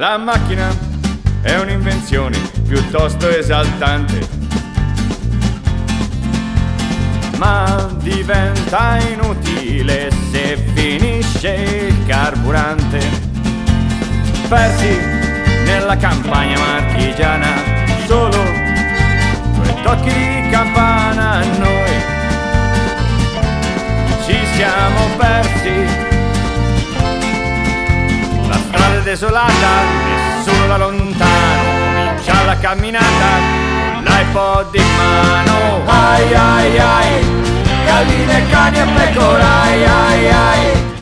La macchina è un'invenzione piuttosto esaltante, ma diventa inutile se finisce il carburante. Persi nella campagna marchigiana, solo 2 tocchi di campana, noi ci siamo persi. La strada è desolata, nessuno da lontano, comincia la camminata con l'iPod in mano. Ai ai ai, galline, cani e pecore, ai ai ai.